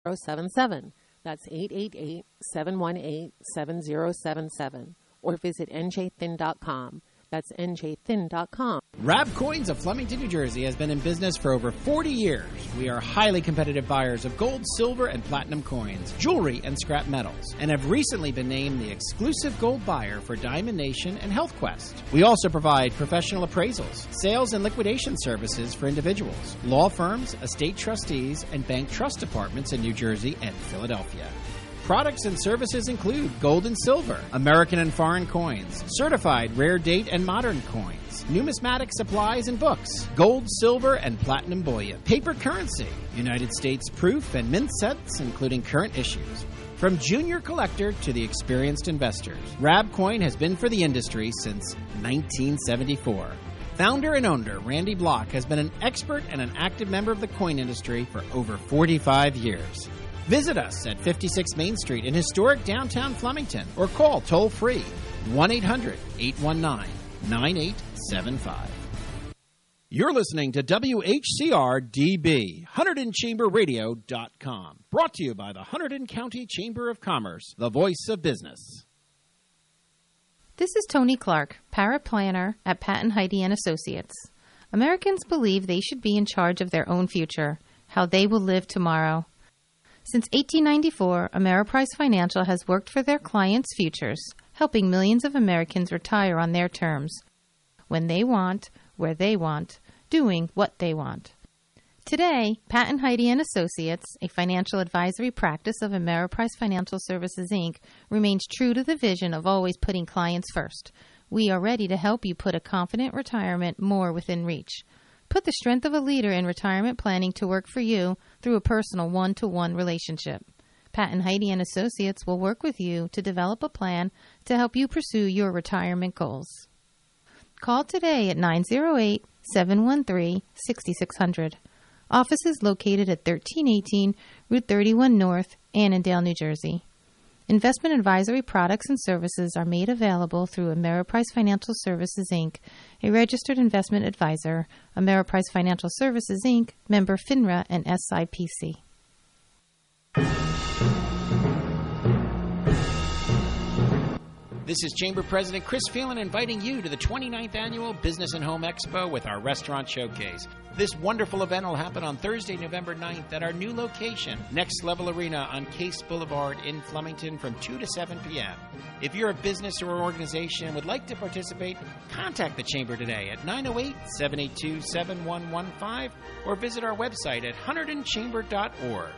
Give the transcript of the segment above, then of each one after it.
7077. That's 888-718-7077. Or visit njthin.com. That's njthin.com. Rab Coins of Flemington, New Jersey has been in business for over 40 years. We are highly competitive buyers of gold, silver, and platinum coins, jewelry, and scrap metals, and have recently been named the exclusive gold buyer for Diamond Nation and Health Quest. We also provide professional appraisals, sales and liquidation services for individuals, law firms, estate trustees, and bank trust departments in New Jersey and Philadelphia. Products and services include gold and silver, American and foreign coins, certified rare date and modern coins, numismatic supplies and books, gold, silver, and platinum bullion, paper currency, United States proof and mint sets, including current issues. From junior collector to the experienced investors, Rab Coin has been for the industry since 1974. Founder and owner Randy Block has been an expert and an active member of the coin industry for over 45 years. Visit us at 56 Main Street in historic downtown Flemington or call toll-free 1-800-819-9875. You're listening to WHCR-DB, HunterdonChamberRadio.com, brought to you by the Hunterdon County Chamber of Commerce, the voice of business. This is Tony Clark, paraplanner at Pat and Heidi and Associates. Americans believe they should be in charge of their own future, how they will live tomorrow. Since 1894, Ameriprise Financial has worked for their clients' futures, helping millions of Americans retire on their terms, when they want, where they want, doing what they want. Today, Pat and Heidi and Associates, a financial advisory practice of Ameriprise Financial Services, Inc., remains true to the vision of always putting clients first. We are ready to help you put a confident retirement more within reach. Put the strength of a leader in retirement planning to work for you through a personal one-to-one relationship. Pat and Heidi and Associates will work with you to develop a plan to help you pursue your retirement goals. Call today at 908-713-6600. Office is located at 1318 Route 31 North, Annandale, New Jersey. Investment advisory products and services are made available through Ameriprise Financial Services, Inc., a registered investment advisor, Ameriprise Financial Services, Inc., member FINRA and SIPC. This is Chamber President Chris Phelan inviting you to the 29th Annual Business and Home Expo with our Restaurant Showcase. This wonderful event will happen on Thursday, November 9th at our new location, Next Level Arena on Case Boulevard in Flemington from 2 to 7 p.m. If you're a business or organization and would like to participate, contact the Chamber today at 908-782-7115 or visit our website at HunterdonChamber.org.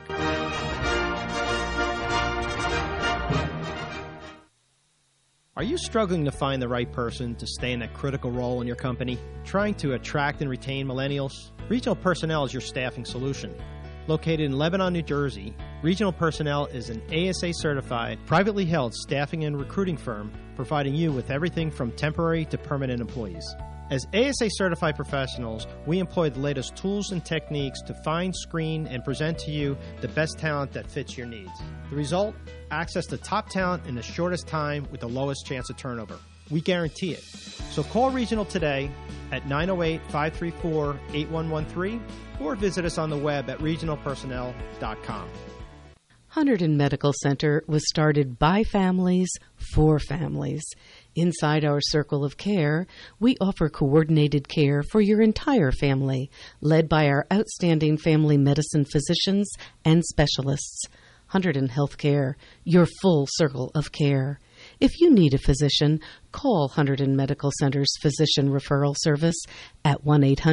Are you struggling to find the right person to stay in that critical role in your company? Trying to attract and retain millennials? Regional Personnel is your staffing solution. Located in Lebanon, New Jersey, Regional Personnel is an ASA-certified, privately held staffing and recruiting firm providing you with everything from temporary to permanent employees. As ASA-certified professionals, we employ the latest tools and techniques to find, screen, and present to you the best talent that fits your needs. The result? Access to top talent in the shortest time with the lowest chance of turnover. We guarantee it. So call Regional today at 908-534-8113 or visit us on the web at regionalpersonnel.com. Hunterdon Medical Center was started by families for families. Inside our circle of care, we offer coordinated care for your entire family, led by our outstanding family medicine physicians and specialists. Hunterdon Healthcare, your full circle of care. If you need a physician, call Hunterdon Medical Center's Physician Referral Service at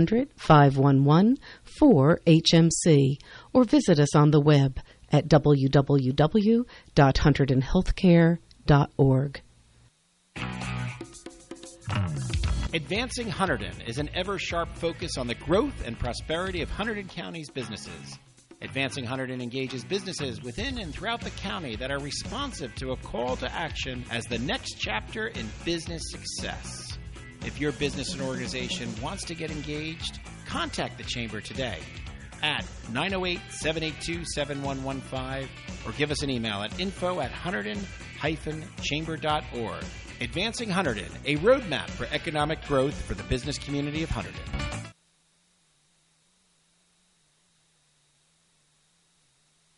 1-800-511-4HMC or visit us on the web at www.hunterdonhealthcare.org. Advancing Hunterdon is an ever-sharp focus on the growth and prosperity of Hunterdon County's businesses. Advancing Hunterdon engages businesses within and throughout the county that are responsive to a call to action as the next chapter in business success. If your business and organization wants to get engaged, contact the Chamber today at 908-782-7115 or give us an email at info@hunterdon-chamber.org. Advancing Hunterdon, a roadmap for economic growth for the business community of Hunterdon.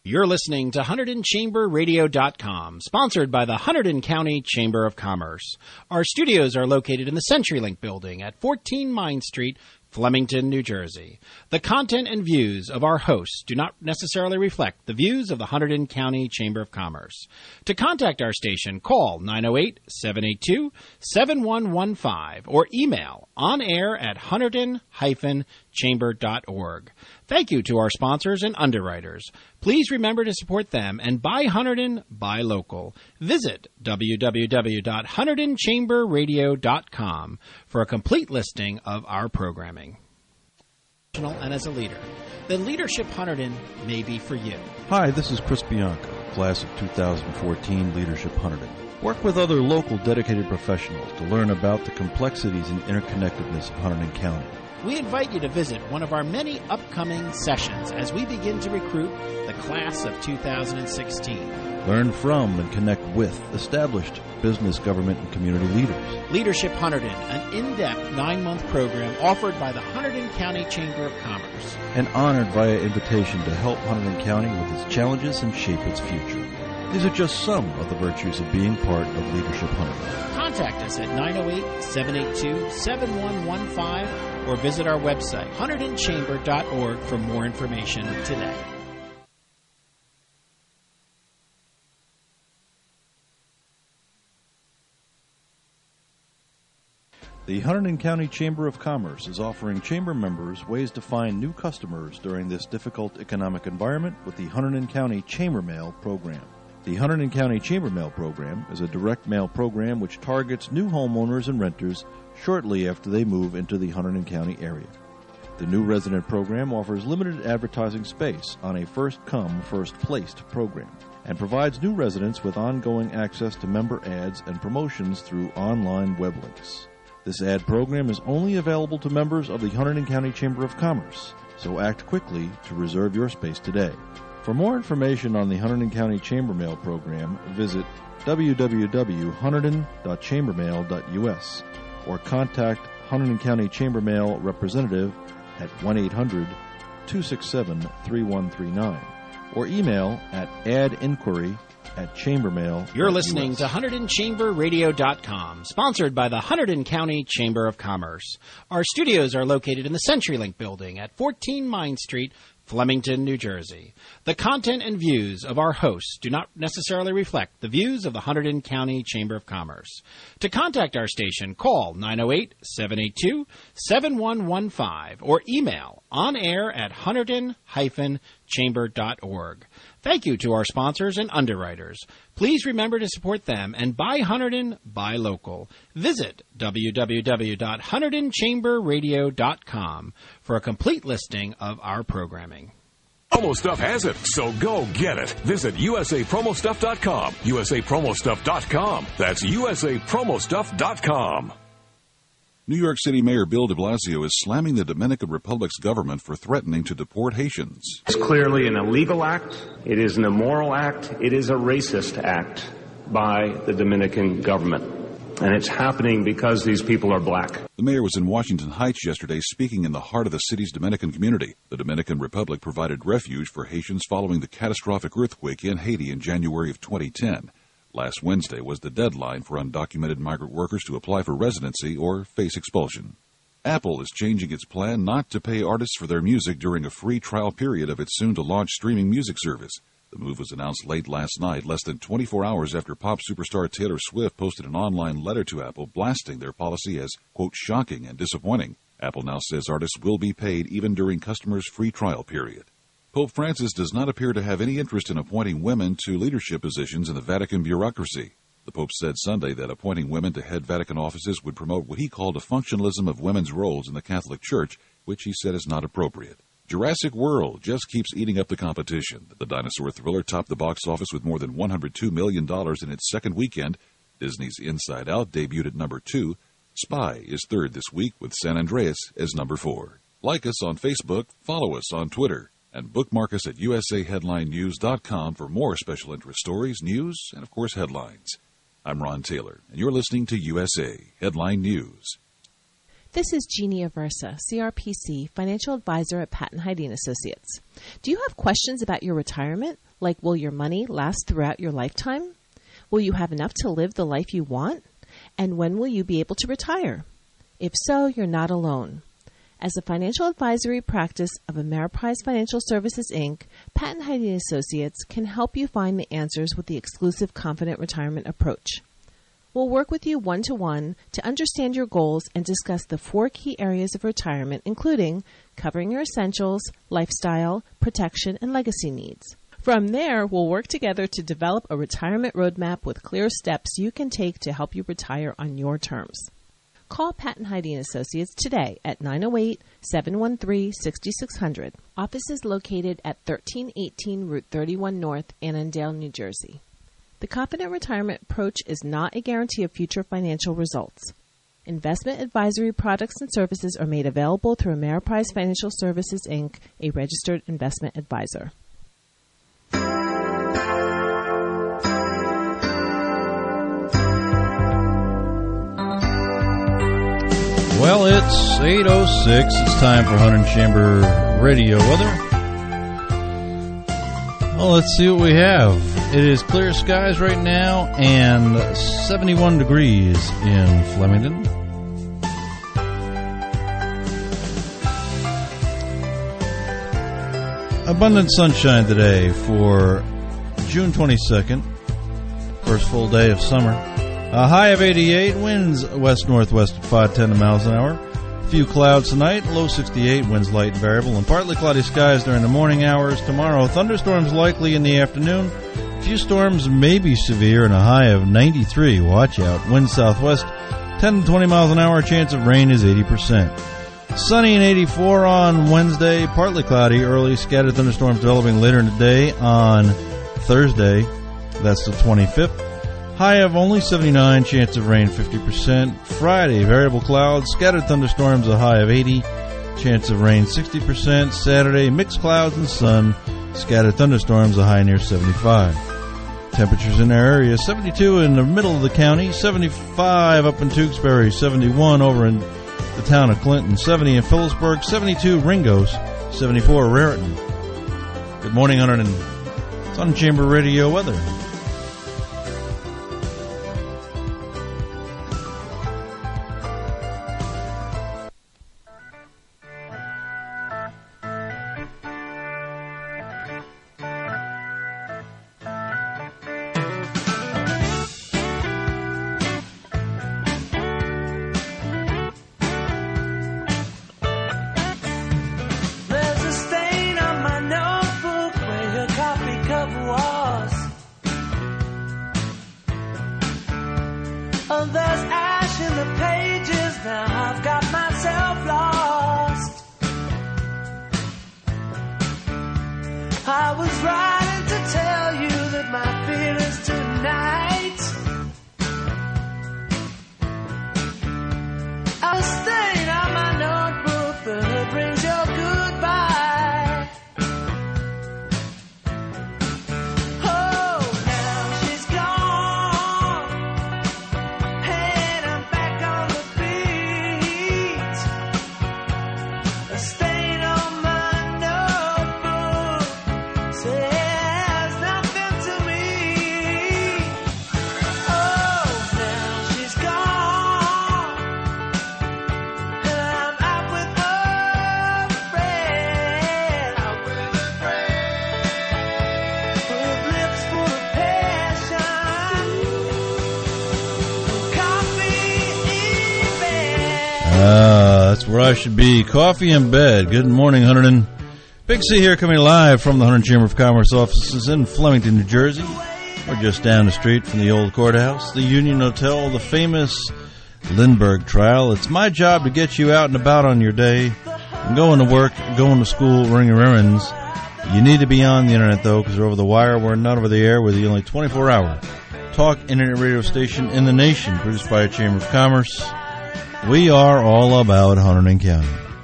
You're listening to HunterdonChamberRadio.com, sponsored by the Hunterdon County Chamber of Commerce. Our studios are located in the CenturyLink building at 14 Mine Street, Flemington, New Jersey. The content and views of our hosts do not necessarily reflect the views of the Hunterdon County Chamber of Commerce. To contact our station, call 908-782-7115 or email onair@hunterdon-chamber.org. Thank you to our sponsors and underwriters. Please remember to support them and buy Hunterdon, buy local. Visit www.HunterdonChamberRadio.com for a complete listing of our programming. And as a leader, then Leadership Hunterdon may be for you. Hi, this is Chris Bianco, class of 2014 Leadership Hunterdon. Work with other local dedicated professionals to learn about the complexities and interconnectedness of Hunterdon County. We invite you to visit one of our many upcoming sessions as we begin to recruit the class of 2016. Learn from and connect with established business, government, and community leaders. Leadership Hunterdon, an in-depth 9-month program offered by the Hunterdon County Chamber of Commerce. And honored via invitation to help Hunterdon County with its challenges and shape its future. These are just some of the virtues of being part of Leadership Hunterdon. Contact us at 908-782-7115 or visit our website, HunterdonChamber.org, for more information today. The Hunterdon County Chamber of Commerce is offering chamber members ways to find new customers during this difficult economic environment with the Hunterdon County Chamber Mail program. The Hunterdon County Chamber Mail program is a direct mail program which targets new homeowners and renters shortly after they move into the Hunterdon County area. The new resident program offers limited advertising space on a first-come, first-placed program and provides new residents with ongoing access to member ads and promotions through online web links. This ad program is only available to members of the Hunterdon County Chamber of Commerce, so act quickly to reserve your space today. For more information on the Hunterdon County Chamber Mail program, visit www.hunterdon.chambermail.us or contact Hunterdon County Chamber Mail representative at 1-800-267-3139 or email at adinquiry@chambermail.us. You're listening to HunterdonChamberRadio.com, sponsored by the Hunterdon County Chamber of Commerce. Our studios are located in the CenturyLink building at 14 Mine Street, Flemington, New Jersey. The content and views of our hosts do not necessarily reflect the views of the Hunterdon County Chamber of Commerce. To contact our station, call 908-782-7115 or email onair@hunterdon-chamber.org. Thank you to our sponsors and underwriters. Please remember to support them and buy Hunterdon, buy local. Visit www.HunterdonChamberRadio.com for a complete listing of our programming. Promo Stuff has it, so go get it. Visit usapromostuff.com. usapromostuff.com. That's usapromostuff.com. New York City Mayor Bill de Blasio is slamming the Dominican Republic's government for threatening to deport Haitians. It's clearly an illegal act. It is an immoral act. It is a racist act by the Dominican government. And it's happening because these people are black. The mayor was in Washington Heights yesterday speaking in the heart of the city's Dominican community. The Dominican Republic provided refuge for Haitians following the catastrophic earthquake in Haiti in January of 2010. Last Wednesday was the deadline for undocumented migrant workers to apply for residency or face expulsion. Apple is changing its plan not to pay artists for their music during a free trial period of its soon-to-launch streaming music service. The move was announced late last night, less than 24 hours after pop superstar Taylor Swift posted an online letter to Apple blasting their policy as, quote, shocking and disappointing. Apple now says artists will be paid even during customers' free trial period. Pope Francis does not appear to have any interest in appointing women to leadership positions in the Vatican bureaucracy. The Pope said Sunday that appointing women to head Vatican offices would promote what he called a functionalism of women's roles in the Catholic Church, which he said is not appropriate. Jurassic World just keeps eating up the competition. The dinosaur thriller topped the box office with more than $102 million in its second weekend. Disney's Inside Out debuted at number 2. Spy is third this week, with San Andreas as number 4. Like us on Facebook, follow us on Twitter, and bookmark us at usaheadlinenews.com for more special interest stories, news, and, of course, headlines. I'm Ron Taylor, and you're listening to USA Headline News. This is Jeannie Aversa, CRPC, Financial Advisor at Patton Hyde & Associates. Do you have questions about your retirement? Like, will your money last throughout your lifetime? Will you have enough to live the life you want? And when will you be able to retire? If so, you're not alone. As a financial advisory practice of Ameriprise Financial Services, Inc., Pat & Heidi & Associates can help you find the answers with the exclusive Confident Retirement approach. We'll work with you one-to-one to understand your goals and discuss the 4 key areas of retirement, including covering your essentials, lifestyle, protection, and legacy needs. From there, we'll work together to develop a retirement roadmap with clear steps you can take to help you retire on your terms. Call Pat & Heidi & Associates today at 908-713-6600. Office is located at 1318 Route 31 North, Annandale, New Jersey. The Confident Retirement approach is not a guarantee of future financial results. Investment advisory products and services are made available through Ameriprise Financial Services, Inc., a registered investment advisor. Well, it's 8:06. It's time for Hunt and Chamber Radio weather. Well, let's see what we have. It is clear skies right now and 71 degrees in Flemington. Abundant sunshine today for June 22nd, first full day of summer. A high of 88, winds west-northwest at 5-10 miles an hour. A few clouds tonight, low 68, winds light and variable, and partly cloudy skies during the morning hours. Tomorrow, thunderstorms likely in the afternoon. A few storms may be severe, and a high of 93. Watch out. Wind southwest, 10 to 20 miles an hour. Chance of rain is 80%. Sunny and 84 on Wednesday, partly cloudy early. Scattered thunderstorms developing later in the day on Thursday. That's the 25th. High of only 79, chance of rain 50%. Friday, variable clouds, scattered thunderstorms, a high of 80, chance of rain 60%. Saturday, mixed clouds and sun, scattered thunderstorms, a high near 75. Temperatures in our area, 72 in the middle of the county, 75 up in Tewksbury, 71 over in the town of Clinton, 70 in Phillipsburg, 72 Ringos, 74 Raritan. Good morning, Hunter, and Sun Chamber Radio weather. That's where I should be. Coffee in bed. Good morning, Hunterdon. Big C here, coming live from the Hunterdon Chamber of Commerce offices in Flemington, New Jersey. We're just down the street from the old courthouse, the Union Hotel, the famous Lindbergh trial. It's my job to get you out and about on your day. I'm going to work, going to school, running errands. You need to be on the internet, though, because we're over the wire. We're not over the air. We're the only 24-hour talk internet radio station in the nation, produced by a Chamber of Commerce. We are all about Hunterdon County.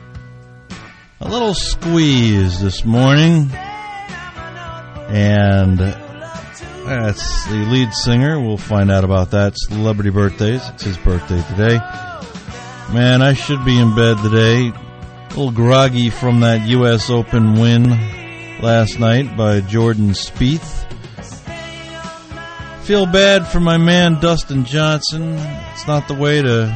A little squeeze this morning, and that's the lead singer. We'll find out about that. Celebrity birthdays. It's his birthday today. Man, I should be in bed today. A little groggy from that U.S. Open win last night by Jordan Spieth. Feel bad for my man Dustin Johnson. It's not the way to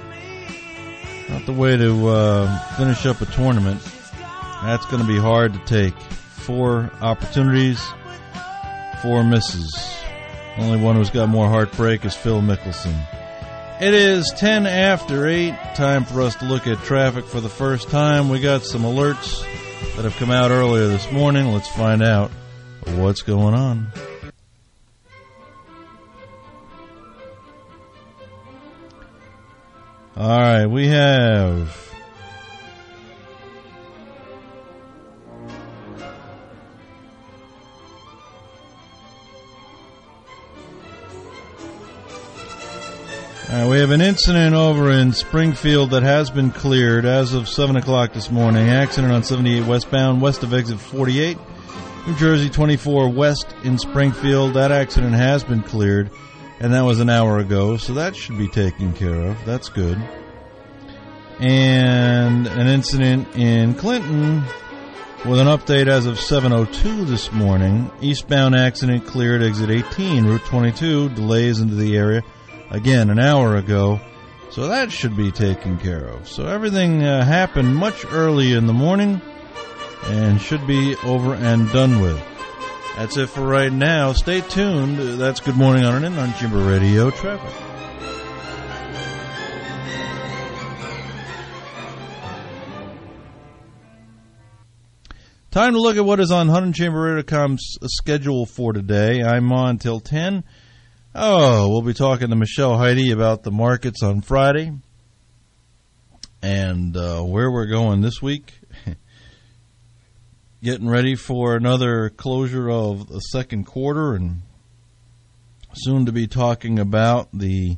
finish up a tournament. That's going to be hard to take. 4 opportunities, 4 misses. Only one who's got more heartbreak is Phil Mickelson. It is 10 after 8. Time for us to look at traffic for the first time. We got some alerts that have come out earlier this morning. Let's find out what's going on. All right, we have an incident over in Springfield that has been cleared as of 7 o'clock this morning. Accident on 78 westbound, west of exit 48, New Jersey 24 west in Springfield. That accident has been cleared, and that was an hour ago, so that should be taken care of. That's good. And an incident in Clinton with an update as of 7:02 this morning. Eastbound accident cleared exit 18, Route 22, delays into the area. Again, an hour ago, so that should be taken care of. So everything happened much early in the morning and should be over and done with. That's it for right now. Stay tuned. That's Good Morning on Chamber Radio Traffic. Time to look at what is on HuntingChamberRadio.com's schedule for today. I'm on till 10. We'll be talking to Michelle Heide about the markets on Friday and where we're going this week. Getting ready for another closure of the second quarter, and soon to be talking about the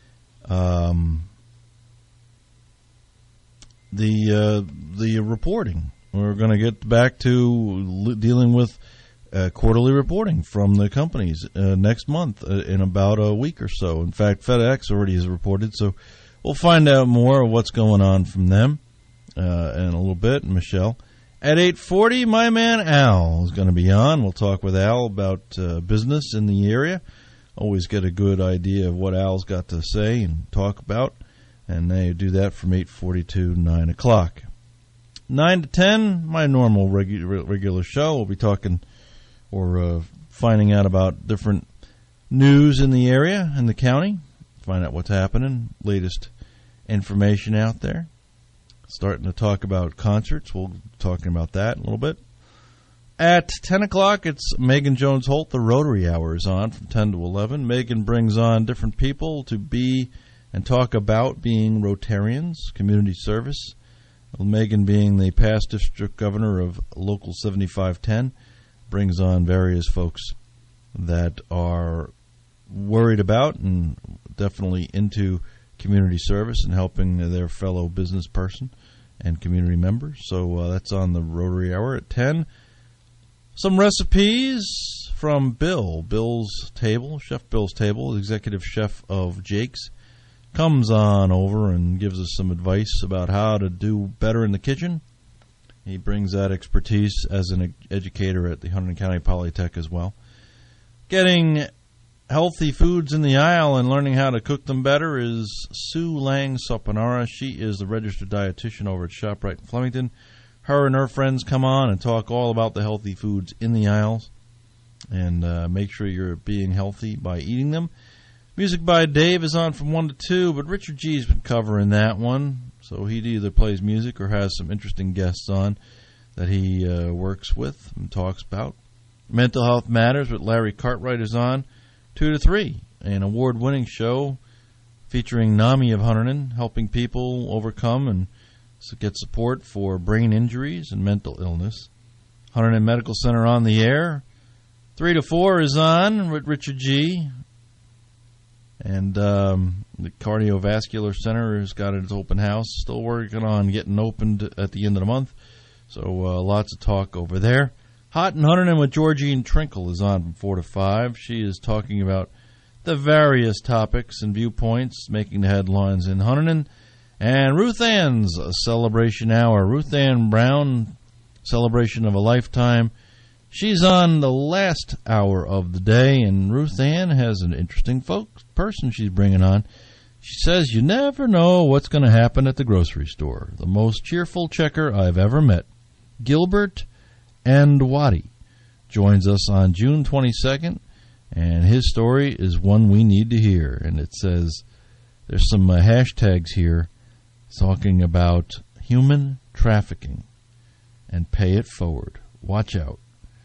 reporting. We're going to get back to dealing with quarterly reporting from the companies next month in about a week or so. In fact, FedEx already has reported, so we'll find out more of what's going on from them in a little bit. Michelle. At 8:40, my man Al is going to be on. We'll talk with Al about business in the area. Always get a good idea of what Al's got to say and talk about, and they do that from 8:40 to 9 o'clock. 9 to 10, my normal regular show. We'll be talking or finding out about different news in the area, in the county, find out what's happening, latest information out there. Starting to talk about concerts. We'll be talking about that in a little bit. At 10 o'clock, it's Megan Jones-Holt. The Rotary Hour is on from 10 to 11. Megan brings on different people to be and talk about being Rotarians, community service. Megan, being the past district governor of Local 7510, brings on various folks that are worried about and definitely into community service and helping their fellow business person and community members. So that's on the Rotary Hour at 10. Some recipes from Bill's Table, Chef Bill's Table, executive chef of Jake's, comes on over and gives us some advice about how to do better in the kitchen. He brings that expertise as an educator at the Hunterdon County Polytech as well. Getting healthy foods in the aisle and learning how to cook them better is Sue Lang Sopanara. She is the registered dietitian over at ShopRite in Flemington. Her and her friends come on and talk all about the healthy foods in the aisles and make sure you're being healthy by eating them. Music by Dave is on from 1 to 2, but Richard G's been covering that one, so he either plays music or has some interesting guests on that he works with and talks about. Mental Health Matters with Larry Cartwright is on 2 to 3, an award-winning show featuring NAMI of Hunterdon, helping people overcome and get support for brain injuries and mental illness. Hunterdon Medical Center on the air. 3 to 4 is on with Richard G. And the Cardiovascular Center has got its open house. Still working on getting opened at the end of the month. So lots of talk over there. Hot and Hunterdon with Georgine Trinkle is on from 4 to 5. She is talking about the various topics and viewpoints making the headlines in Hunterdon. And Ruth Ann's Celebration Hour. Ruth Ann Brown, celebration of a lifetime. She's on the last hour of the day, and Ruth Ann has an interesting person she's bringing on. She says you never know what's going to happen at the grocery store. The most cheerful checker I've ever met, Gilbert Andwadi, joins us on June 22nd, and his story is one we need to hear. And it says there's some hashtags here talking about human trafficking and pay it forward. Watch out.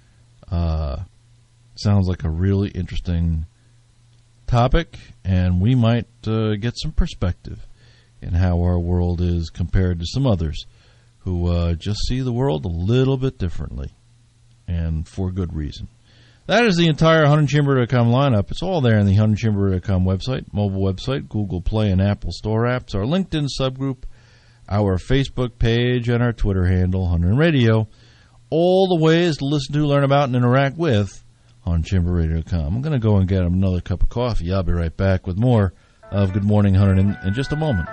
Sounds like a really interesting topic, and we might get some perspective in how our world is compared to some others who just see the world a little bit differently, and for good reason. That is the entire 100chamber.com lineup. It's all there on the 100chamber.com website, mobile website, Google Play and Apple Store apps, our LinkedIn subgroup, our Facebook page, and our Twitter handle, 100 Radio. All the ways to listen to, learn about, and interact with on ChamberRadio.com. I'm going to go and get another cup of coffee. I'll be right back with more of Good Morning 100 in just a moment.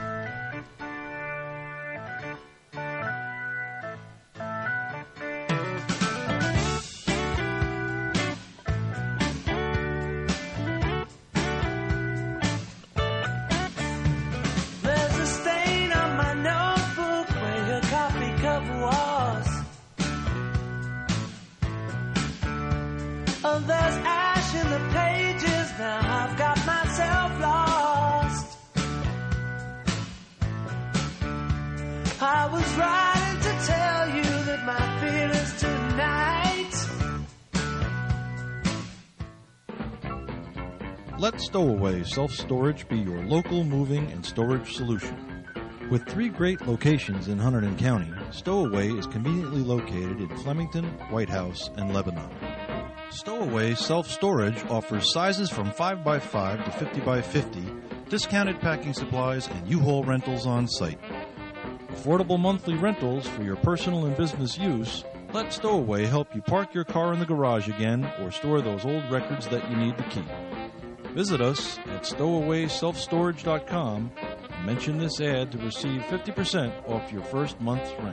Let Stowaway Self-Storage be your local moving and storage solution. With 3 great locations in Hunterdon County, Stowaway is conveniently located in Flemington, White House, and Lebanon. Stowaway Self-Storage offers sizes from 5x5 to 50x50, discounted packing supplies, and U-Haul rentals on site. Affordable monthly rentals for your personal and business use. Let Stowaway help you park your car in the garage again or store those old records that you need to keep. Visit us at stowawayselfstorage.com and mention this ad to receive 50% off your first month's rent.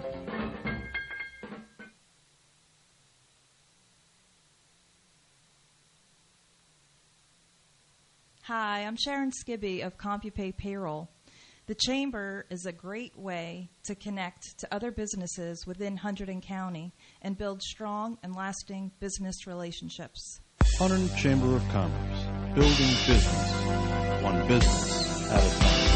Hi, I'm Sharon Skibby of CompuPay Payroll. The Chamber is a great way to connect to other businesses within Hunterdon County and build strong and lasting business relationships. Hunterdon Chamber of Commerce, building business, one business at a time.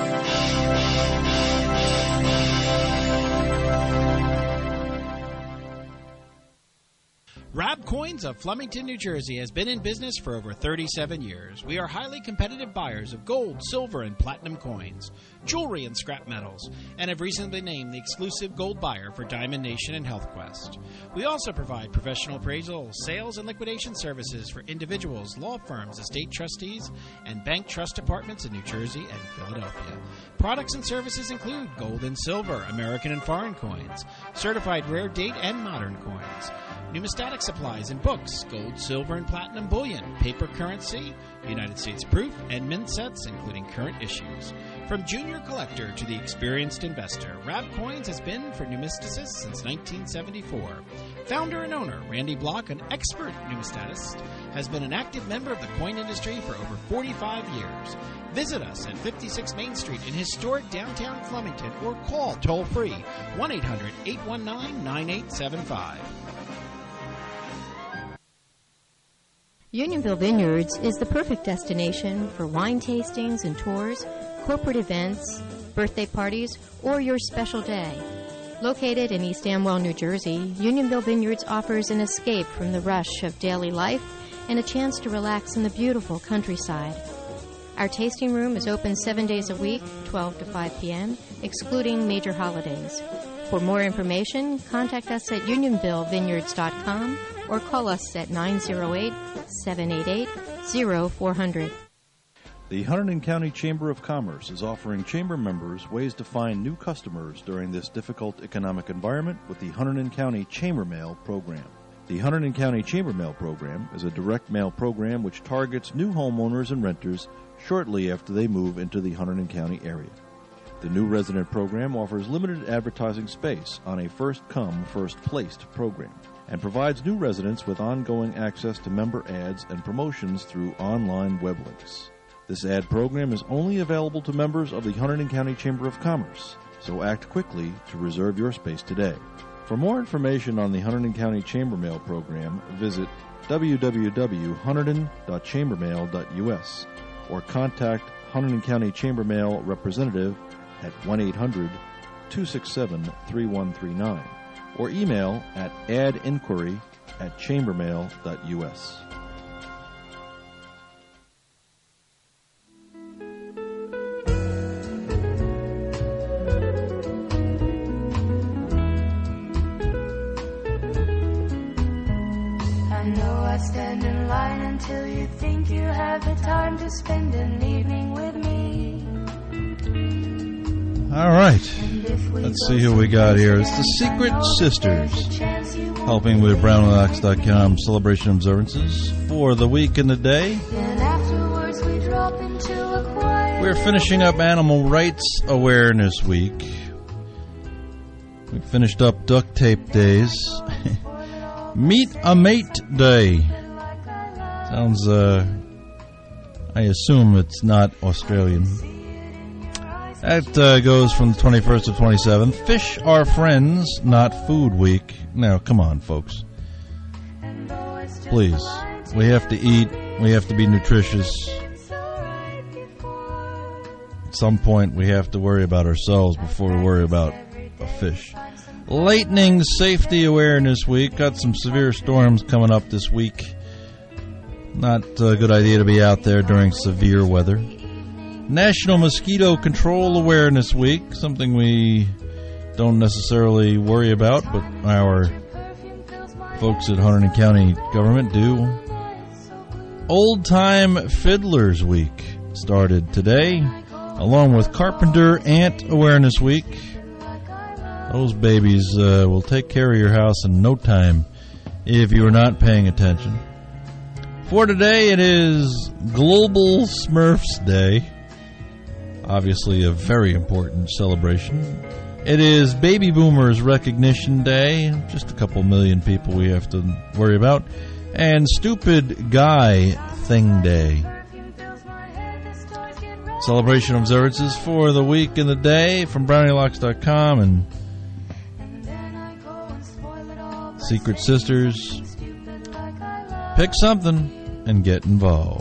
Rab Coins of Flemington, New Jersey has been in business for over 37 years. We are highly competitive buyers of gold, silver, and platinum coins, jewelry, and scrap metals, and have recently been named the exclusive gold buyer for Diamond Nation and HealthQuest. We also provide professional appraisal, sales, and liquidation services for individuals, law firms, estate trustees, and bank trust departments in New Jersey and Philadelphia. Products and services include gold and silver, American and foreign coins, certified rare date and modern coins, numismatic supplies and books, gold, silver, and platinum bullion, paper currency, United States proof, and mint sets, including current issues. From junior collector to the experienced investor, Rab Coins has been for numisticists since 1974. Founder and owner Randy Block, an expert numismatist, has been an active member of the coin industry for over 45 years. Visit us at 56 Main Street in historic downtown Flemington or call toll-free 1-800-819-9875. Unionville Vineyards is the perfect destination for wine tastings and tours, corporate events, birthday parties, or your special day. Located in East Amwell, New Jersey, Unionville Vineyards offers an escape from the rush of daily life and a chance to relax in the beautiful countryside. Our tasting room is open 7 days a week, 12 to 5 p.m., excluding major holidays. For more information, contact us at unionvillevineyards.com or call us at 908-788-0400. The Hunterdon County Chamber of Commerce is offering chamber members ways to find new customers during this difficult economic environment with the Hunterdon County Chamber Mail Program. The Hunterdon County Chamber Mail Program is a direct mail program which targets new homeowners and renters shortly after they move into the Hunterdon County area. The new resident program offers limited advertising space on a first-come, first-placed program. and provides new residents with ongoing access to member ads and promotions through online web links. This ad program is only available to members of the Hunterdon County Chamber of Commerce, so act quickly to reserve your space today. For more information on the Hunterdon County Chamber Mail program, visit www.hunterdon.chambermail.us or contact Hunterdon County Chamber Mail representative at 1-800-267-3139 or email at adinquiry@chambermail.us. Stand in line until you think you have the time to spend an evening with me. All right. Let's see who we got here. It's the Secret Sisters, helping with BrownOx.com celebration observances for the week and the day. We're finishing up Animal Rights Awareness Week. We finished up Duct Tape Days. Meet a Mate Day. Sounds, I assume it's not Australian. That goes from the 21st to 27th. Fish are Friends, Not Food Week. Now, come on, folks. Please. We have to eat. We have to be nutritious. At some point, we have to worry about ourselves before we worry about a fish. Lightning Safety Awareness Week. Got some severe storms coming up this week. Not a good idea to be out there during severe weather. National Mosquito Control Awareness Week. Something we don't necessarily worry about, but our folks at Hunterdon County government do. Old Time Fiddlers Week started today, along with Carpenter Ant Awareness Week. Those babies will take care of your house in no time if you are not paying attention. For today, it is Global Smurfs Day. Obviously a very important celebration. It is Baby Boomers Recognition Day. Just a couple million people we have to worry about. And Stupid Guy Thing Day. Celebration observances for the week and the day from BrownieLocks.com and Secret Sisters. Pick something and get involved.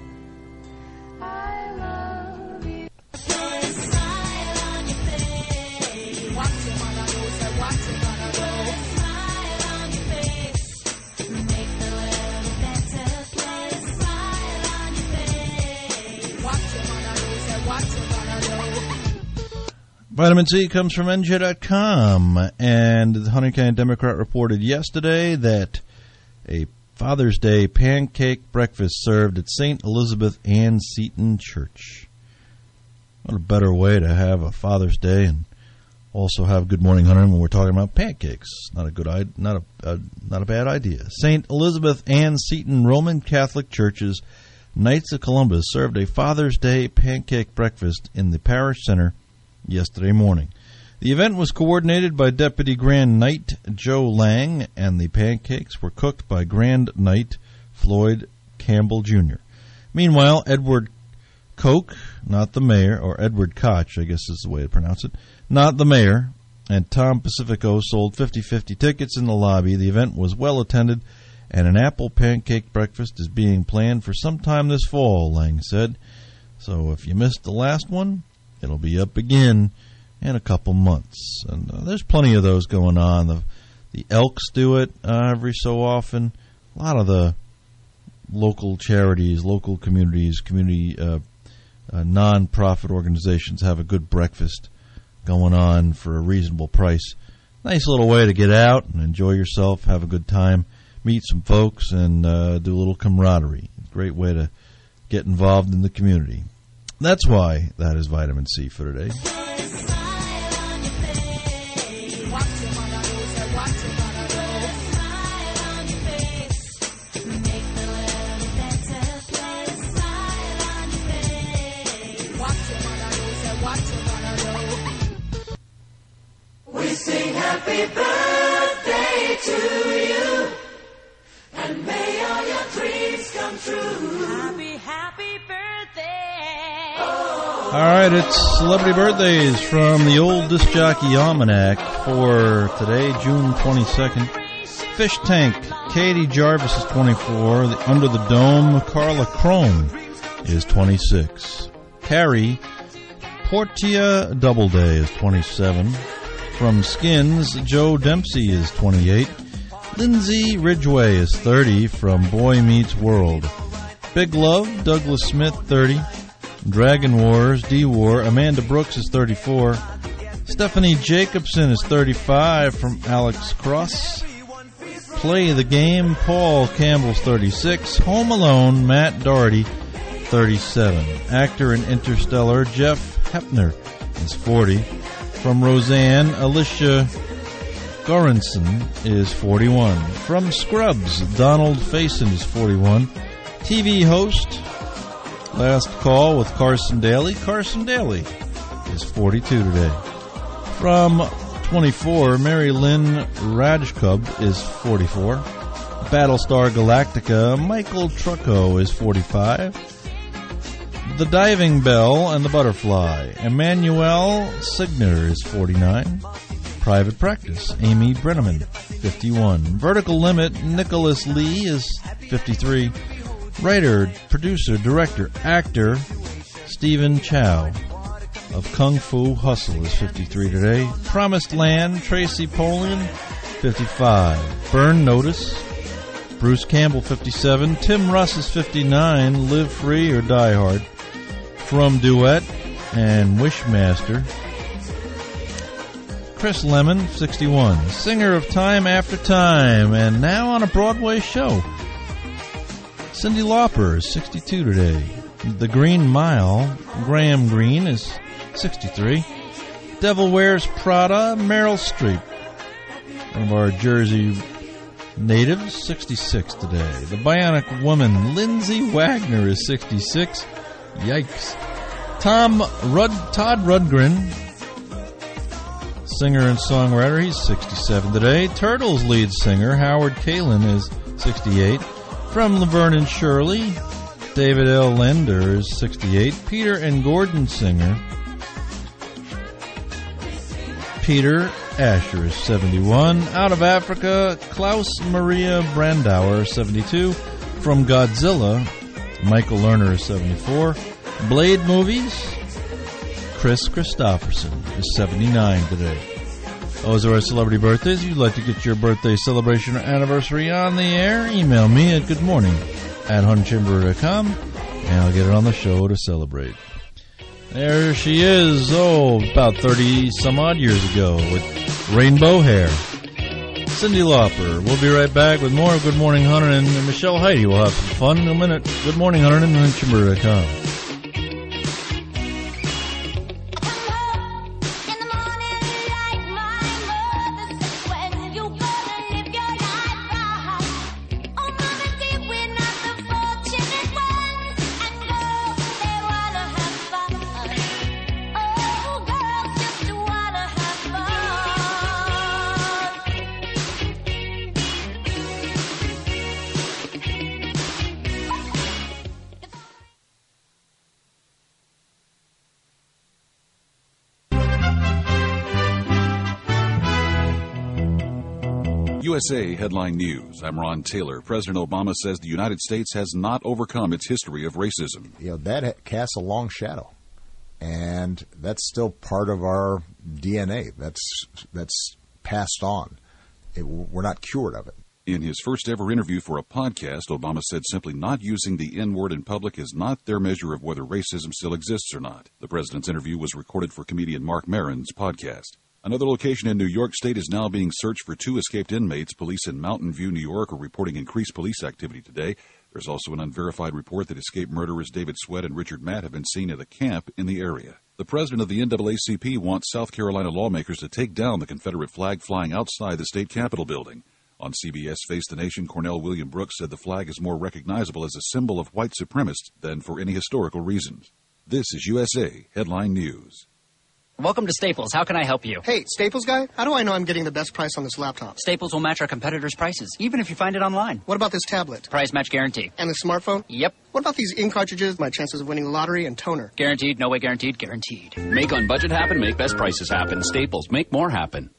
Vitamin C comes from NJ.com, and the Hunterdon County Democrat reported yesterday that a Father's Day pancake breakfast served at St. Elizabeth Ann Seton Church. What a better way to have a Father's Day and also have Good Morning Hunterdon when we're talking about pancakes. Not a bad idea. St. Elizabeth Ann Seton Roman Catholic Church's Knights of Columbus served a Father's Day pancake breakfast in the parish center yesterday morning. The event was coordinated by Deputy Grand Knight Joe Lang, and the pancakes were cooked by Grand Knight Floyd Campbell Jr. Meanwhile, Edward Koch, not the mayor, or Edward Koch, I guess is the way to pronounce it, not the mayor, and Tom Pacifico sold 50-50 tickets in the lobby. The event was well attended, and an apple pancake breakfast is being planned for sometime this fall, Lang said. So if you missed the last one, it'll be up again in a couple months. And there's plenty of those going on. The Elks do it every so often. A lot of the local charities, local communities, non-profit organizations have a good breakfast going on for a reasonable price. Nice little way to get out and enjoy yourself, have a good time, meet some folks, and do a little camaraderie. Great way to get involved in the community. That's why that is Vitamin C for today. We sing happy birthday to you. true. Happy birthday. All right, it's Celebrity Birthdays from the Old Disc Jockey Almanac for today, June 22nd. Fish Tank, Katie Jarvis is 24. Under the Dome, Carla Crone is 26. Carrie Portia Doubleday is 27. From Skins, Joe Dempsey is 28. Lindsay Ridgway is 30 from Boy Meets World. Big Love, Douglas Smith, 30. Dragon Wars, D-War, Amanda Brooks is 34. Stephanie Jacobson is 35 from Alex Cross. Play the Game, Paul Campbell's 36. Home Alone, Matt Doherty, 37. Actor in Interstellar, Jeff Hepner is 40. From Roseanne, Alicia Goranson is 41. From Scrubs, Donald Faison is 41. TV host, Last Call with Carson Daly. Carson Daly is 42 today. From 24, Mary Lynn Rajkub is 44. Battlestar Galactica, Michael Trucco is 45. The Diving Bell and the Butterfly, Emmanuel Signer is 49. Private Practice, Amy Brenneman, 51. Vertical Limit, Nicholas Lee is 53. Writer, producer, director, actor, Stephen Chow of Kung Fu Hustle is 53 today. Promised Land, Tracy Polian, 55. Burn Notice, Bruce Campbell, 57. Tim Russ is 59. Live Free or Die Hard. From Duet and Wishmaster, Chris Lemon, 61. Singer of Time After Time, and now on a Broadway show. Cyndi Lauper is 62 today. The Green Mile, Graham Greene is 63. Devil Wears Prada, Meryl Streep, one of our Jersey natives, 66 today. The Bionic Woman, Lindsay Wagner is 66. Yikes. Todd Rundgren, singer and songwriter, he's 67 today. Turtles lead singer Howard Kalin is 68. From Laverne and Shirley, David L. Lender is 68. Peter and Gordon singer Peter Asher is 71. Out of Africa, Klaus Maria Brandauer, 72. From Godzilla, Michael Lerner is 74. Blade Movies, Chris Christopherson is 79 today. Those are our celebrity birthdays. If you'd like to get your birthday celebration or anniversary on the air, email me at goodmorning@huntchamber.com, and I'll get it on the show to celebrate. There she is, about 30-some-odd years ago with rainbow hair. Cyndi Lauper. We'll be right back with more of Good Morning Hunter, and Michelle Heidi will have some fun in a minute. Good Morning Hunter and huntchamber.com. USA Headline News. I'm Ron Taylor. President Obama says the United States has not overcome its history of racism. That casts a long shadow, and that's still part of our DNA. That's passed on. We're not cured of it. In his first ever interview for a podcast, Obama said simply not using the N-word in public is not their measure of whether racism still exists or not. The president's interview was recorded for comedian Mark Maron's podcast. Another location in New York State is now being searched for 2 escaped inmates. Police in Mountain View, New York, are reporting increased police activity today. There's also an unverified report that escaped murderers David Sweat and Richard Matt have been seen at a camp in the area. The president of the NAACP wants South Carolina lawmakers to take down the Confederate flag flying outside the state Capitol building. On CBS Face the Nation, Cornell William Brooks said the flag is more recognizable as a symbol of white supremacists than for any historical reasons. This is USA Headline News. Welcome to Staples. How can I help you? Hey, Staples guy, how do I know I'm getting the best price on this laptop? Staples will match our competitors' prices, even if you find it online. What about this tablet? Price match guarantee. And the smartphone? Yep. What about these ink cartridges, my chances of winning the lottery, and toner? Guaranteed, no way guaranteed, guaranteed. Make on budget happen, make best prices happen. Staples, make more happen.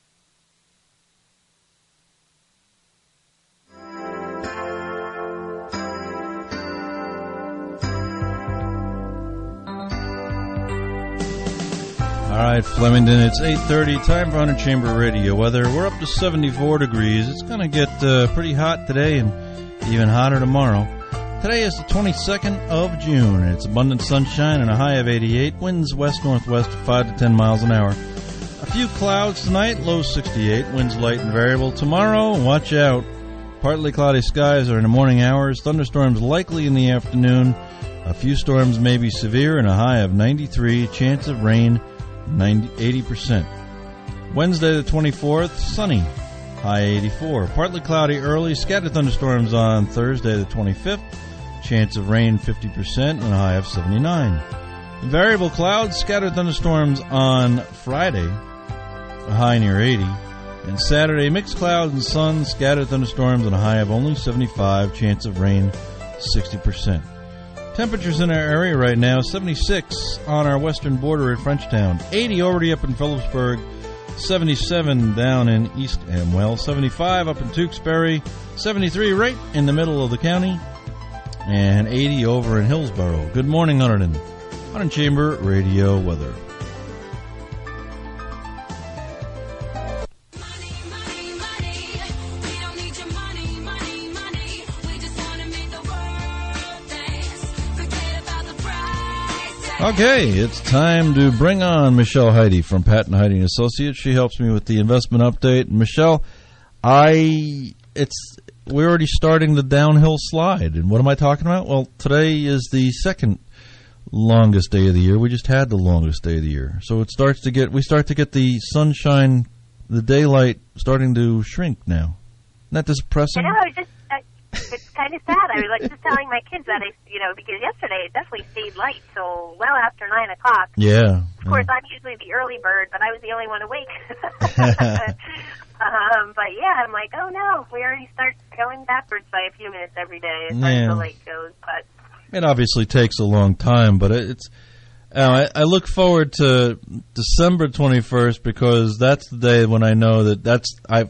All right, Flemington, it's 8:30, time for Under Chamber Radio weather. We're up to 74 degrees. It's going to get pretty hot today and even hotter tomorrow. Today is the 22nd of June. It's abundant sunshine and a high of 88. Winds west-northwest 5 to 10 miles an hour. A few clouds tonight, low 68. Winds light and variable. Tomorrow, watch out. Partly cloudy skies are in the morning hours. Thunderstorms likely in the afternoon. A few storms may be severe and a high of 93. Chance of rain 80%. Wednesday the 24th, sunny, high 84. Partly cloudy early, scattered thunderstorms on Thursday the 25th. Chance of rain 50% and a high of 79. Variable clouds, scattered thunderstorms on Friday, a high near 80. And Saturday, mixed clouds and sun, scattered thunderstorms and a high of only 75. Chance of rain 60%. Temperatures in our area right now, 76 on our western border at Frenchtown, 80 already up in Phillipsburg, 77 down in East Amwell, 75 up in Tewksbury, 73 right in the middle of the county, and 80 over in Hillsborough. Good morning, Hunterdon. Hunterdon Chamber Radio weather. Okay, it's time to bring on Michelle Heide from Patton Heide & Associates. She helps me with the investment update. Michelle, we're already starting the downhill slide. And what am I talking about? Well, today is the second longest day of the year. We just had the longest day of the year. So we start to get the sunshine, the daylight starting to shrink now. Isn't that depressing? I know, it's kind of sad. I was just telling my kids that, because yesterday it definitely stayed light till well after 9 o'clock. Yeah. Of course, I'm usually the early bird, but I was the only one awake. But yeah, I'm like, oh no, we already start going backwards by a few minutes every day as far as the light goes. But it obviously takes a long time, but it's. I look forward to December 21st because that's the day when I know that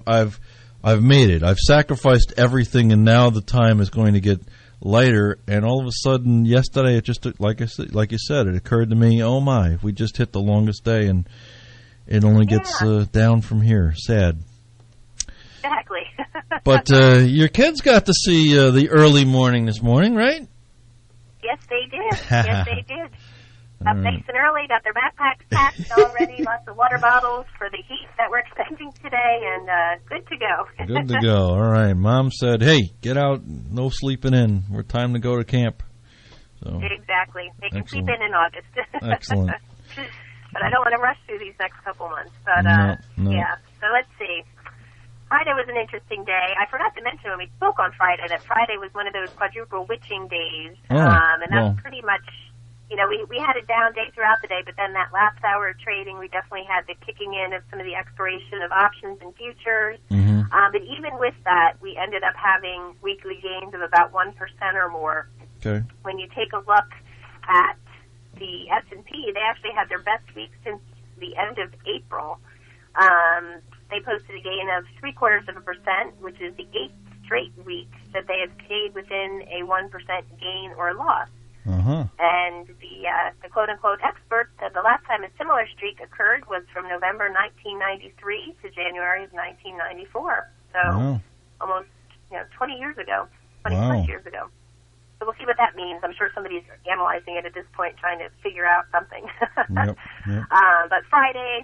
I've made it. I've sacrificed everything, and now the time is going to get lighter. And all of a sudden, yesterday, it just like you said, it occurred to me, oh my, we just hit the longest day, and it only gets down from here. Sad. Exactly. But your kids got to see the early morning this morning, right? Yes, they did. Yes, they did. Up nice and early, got their backpacks packed already, lots of water bottles for the heat that we're expecting today, and good to go. Good to go. All right. Mom said, hey, get out, no sleeping in. We're time to go to camp. So, exactly. They can sleep in August. Excellent. But I don't want to rush through these next couple months. But, no. yeah. So let's see. Friday was an interesting day. I forgot to mention when we spoke on Friday that Friday was one of those quadruple witching days. And that's pretty much... we had a down day throughout the day, but then that last hour of trading, we definitely had the kicking in of some of the expiration of options and futures. Mm-hmm. But even with that, we ended up having weekly gains of about 1% or more. Okay. When you take a look at the S&P, they actually had their best week since the end of April. They posted a gain of 0.75%, which is the 8th straight week that they have stayed within a 1% gain or loss. Uh-huh. And the quote-unquote experts said the last time a similar streak occurred was from November 1993 to January of 1994. So almost 20 years ago, 20-plus years ago. So we'll see what that means. I'm sure somebody's analyzing it at this point, trying to figure out something. Yep. But Friday,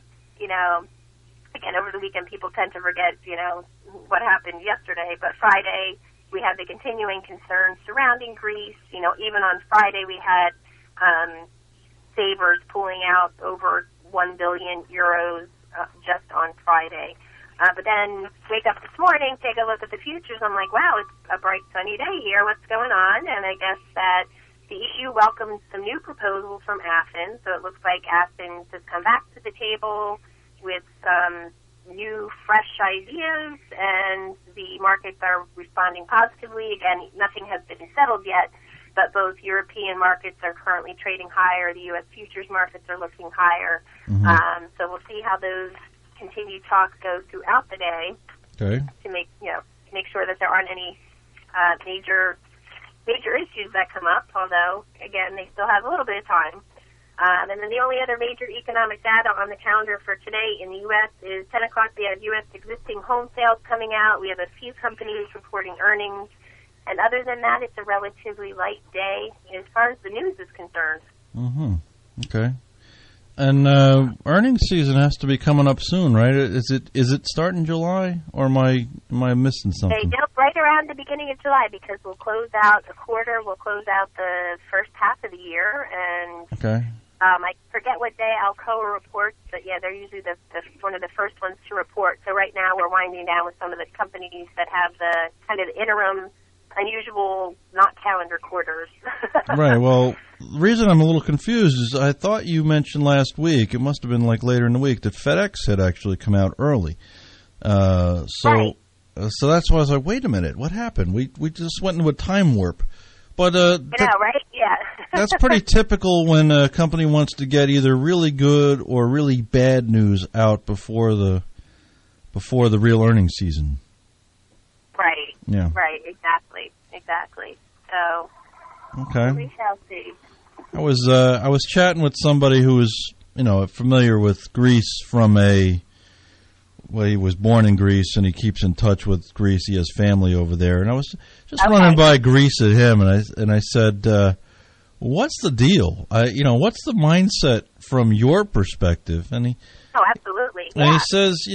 again, over the weekend, people tend to forget, what happened yesterday. But Friday, we had the continuing concerns surrounding Greece. Even on Friday, we had savers pulling out over 1 billion euros just on Friday. But then wake up this morning, take a look at the futures. I'm like, wow, it's a bright sunny day here. What's going on? And I guess that The EU welcomed some new proposals from Athens, so it looks like Athens has come back to the table with some new, fresh ideas, and the markets are responding positively. Again, nothing has been settled yet, but both European markets are currently trading higher. The U.S. futures markets are looking higher. Mm-hmm. So we'll see how those continued talks go throughout the day to make sure that there aren't any major issues that come up, although, again, they still have a little bit of time. And then the only other major economic data on the calendar for today in the U.S. is 10 o'clock. We have U.S. existing home sales coming out. We have a few companies reporting earnings. And other than that, it's a relatively light day as far as the news is concerned. Mm-hmm. Okay. And earnings season has to be coming up soon, right? Is it starting July, or am I missing something? They jump right around the beginning of July because we'll close out the quarter, we'll close out the first half of the year, and I forget what day Alcoa reports, but yeah, they're usually the one of the first ones to report. So right now we're winding down with some of the companies that have the kind of interim, unusual, not calendar quarters. Right. Well, the reason I'm a little confused is I thought you mentioned last week, it must have been like later in the week, that FedEx had actually come out early. So that's why I was like, wait a minute, what happened? We just went into a time warp. But right? Yeah. That's pretty typical when a company wants to get either really good or really bad news out before the real earnings season. Right. Yeah. Right. Exactly. So. Okay. We shall see. I was chatting with somebody who was familiar with Greece from he was born in Greece and he keeps in touch with Greece. He has family over there, and I was just running by Greece at him, and I said, "What's the deal? What's the mindset from your perspective?" And he. Oh, absolutely. And he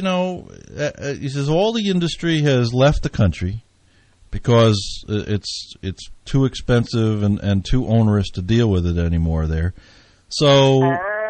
says, all the industry has left the country because it's too expensive and too onerous to deal with it anymore there. So,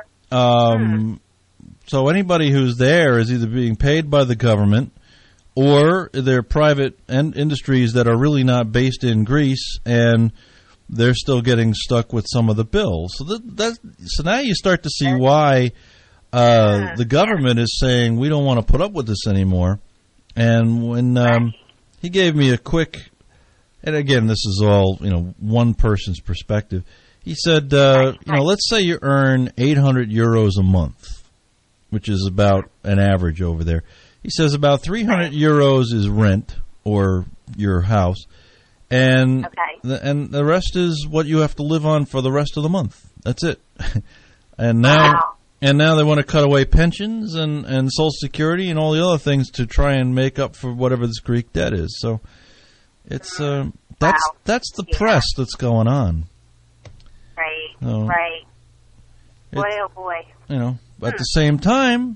so anybody who's there is either being paid by the government or they're private industries that are really not based in Greece, and they're still getting stuck with some of the bills. So now you start to see why the government is saying we don't want to put up with this anymore. And when he gave me a quick, and again, this is all one person's perspective. He said, let's say you earn 800 euros a month, which is about an average over there. He says about 300 euros is rent or your house, and the rest is what you have to live on for the rest of the month. That's it. And now they want to cut away pensions and Social Security and all the other things to try and make up for whatever this Greek debt is. So it's that's the press that's going on. Right. So, right. Boy, oh boy. At the same time,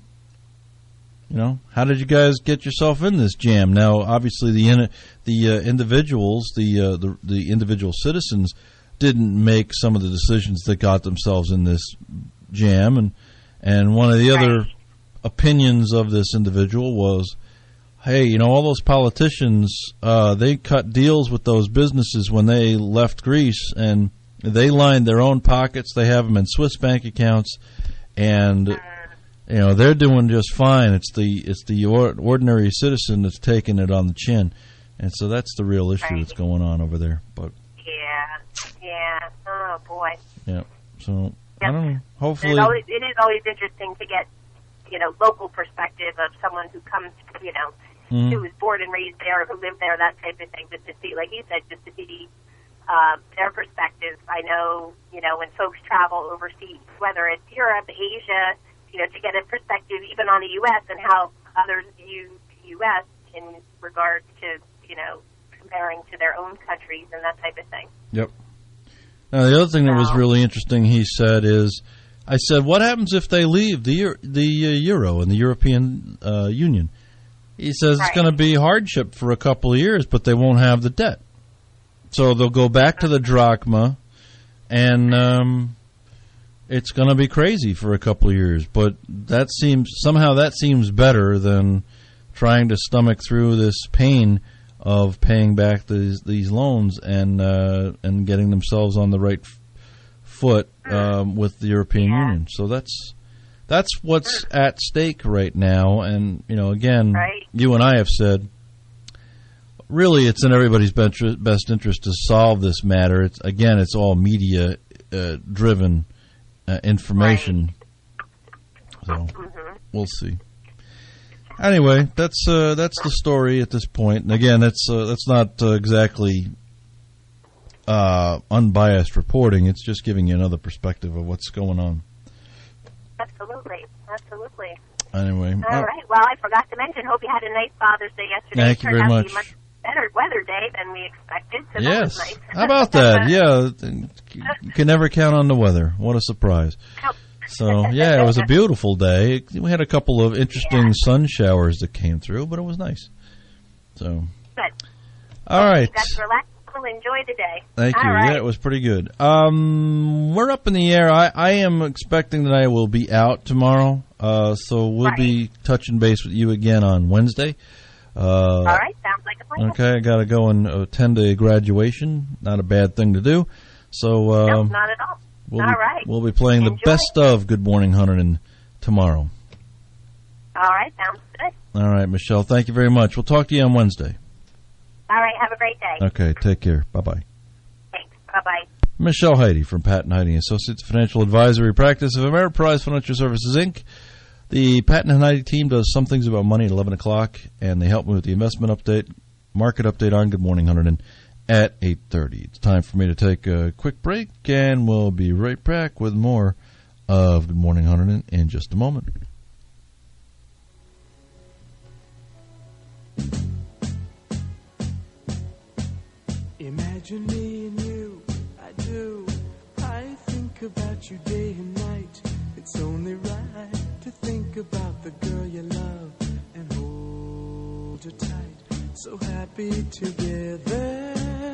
how did you guys get yourself in this jam? Now, obviously, the individuals, the individual citizens, didn't make some of the decisions that got themselves in this jam, and one of the other opinions of this individual was, hey, all those politicians, they cut deals with those businesses when they left Greece, and they lined their own pockets. They have them in Swiss bank accounts, and they're doing just fine. It's the ordinary citizen that's taking it on the chin, and so that's the real issue that's going on over there. But yeah. Oh boy. Yeah. So. I don't know. Hopefully, it is always interesting to get, local perspective of someone who comes, who was born and raised there, who lived there, that type of thing. Just to see, like you said, just to see their perspective. I know, when folks travel overseas, whether it's Europe, Asia, to get a perspective even on the U.S. and how others view the U.S. in regards to, comparing to their own countries and that type of thing. Yep. Now, the other thing that was really interesting, he said, is, I said, what happens if they leave the Euro and the European Union? He says it's going to be hardship for a couple of years, but they won't have the debt. So they'll go back to the drachma, and it's going to be crazy for a couple of years. But that seems better than trying to stomach through this pain of paying back these loans and getting themselves on the right foot with the European Union. So that's what's at stake right now. And again, you and I have said, really, it's in everybody's best interest to solve this matter. It's all media driven information. So we'll see. Anyway, that's the story at this point. And again, that's not exactly unbiased reporting. It's just giving you another perspective of what's going on. Absolutely. Anyway. All right. Well, I forgot to mention, hope you had a nice Father's Day yesterday. Thank you very much. It turned out to be a much better weather day than we expected, so yes. that was nice. How about that? Yeah. You can never count on the weather. What a surprise. So, yeah, it was a beautiful day. We had a couple of interesting sun showers that came through, but it was nice. So. Good. All right. You guys relax. Enjoy the day. Thank you. Right. Yeah, it was pretty good. We're up in the air. I am expecting that I will be out tomorrow, so we'll be touching base with you again on Wednesday. All right, sounds like a plan. Okay, I got to go and attend a graduation. Not a bad thing to do. So no, not at all. We'll be playing the best of Good Morning Hunterdon tomorrow. All right, sounds good. All right, Michelle, thank you very much. We'll talk to you on Wednesday. All right, have a great day. Okay, take care. Bye-bye. Thanks. Bye-bye. Michelle Heide from Patton Heide Associates, Financial Advisory Practice of Ameriprise Financial Services, Inc. The Patton Heide team does some things about money at 11 o'clock, and they help me with the investment update, market update on Good Morning Hunterdon at 8:30. It's time for me to take a quick break, and we'll be right back with more of Good Morning Hunterdon in just a moment. Imagine me and you, I do. I think about you day and night. It's only right to think about the girl you love and hold her tight. So happy together.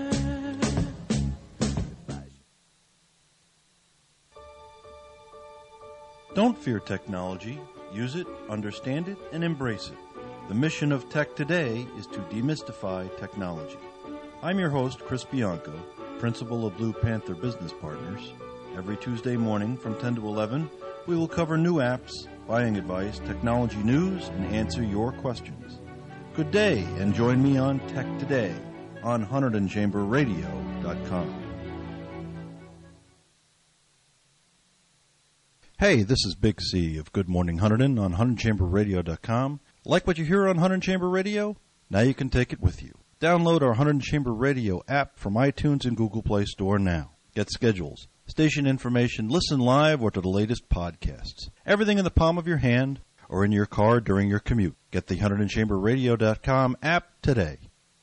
Don't fear technology. Use it, understand it, and embrace it. The mission of Tech Today is to demystify technology. I'm your host, Chris Bianco, principal of Blue Panther Business Partners. Every Tuesday morning from 10 to 11, we will cover new apps, buying advice, technology news, and answer your questions. Good day, and join me on Tech Today on HunterdonChamberRadio.com. Hey, this is Big C of Good Morning Hunterdon on HunterdonChamberRadio.com. Like what you hear on Hunterdon Chamber Radio? Now you can take it with you. Download our Hunterdon Chamber Radio app from iTunes and Google Play Store now. Get schedules, station information, listen live, or to the latest podcasts. Everything in the palm of your hand or in your car during your commute. Get the HunterdonChamberRadio.com app today.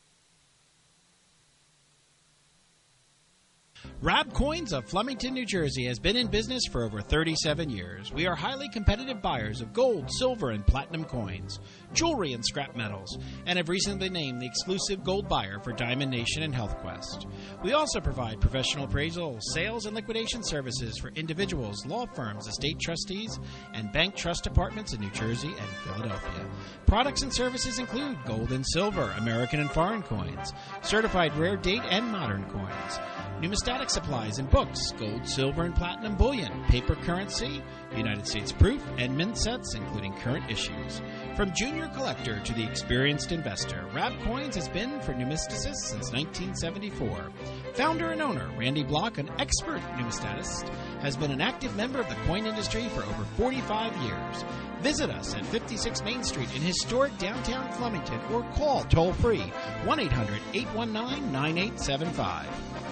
Rob Coins of Flemington, New Jersey has been in business for over 37 years. We are highly competitive buyers of gold, silver, and platinum coins, jewelry, and scrap metals, and have recently been named the exclusive gold buyer for Diamond Nation and HealthQuest. We also provide professional appraisal, sales, and liquidation services for individuals, law firms, estate trustees, and bank trust departments in New Jersey and Philadelphia. Products and services include gold and silver, American and foreign coins, certified rare date and modern coins, numismatic supplies and books, gold, silver, and platinum bullion, paper currency, United States proof, and mint sets, including current issues. From junior collector to the experienced investor, Rab Coins has been for numisticists since 1974. Founder and owner Randy Block, an expert numismatist, has been an active member of the coin industry for over 45 years. Visit us at 56 Main Street in historic downtown Flemington or call toll-free 1-800-819-9875.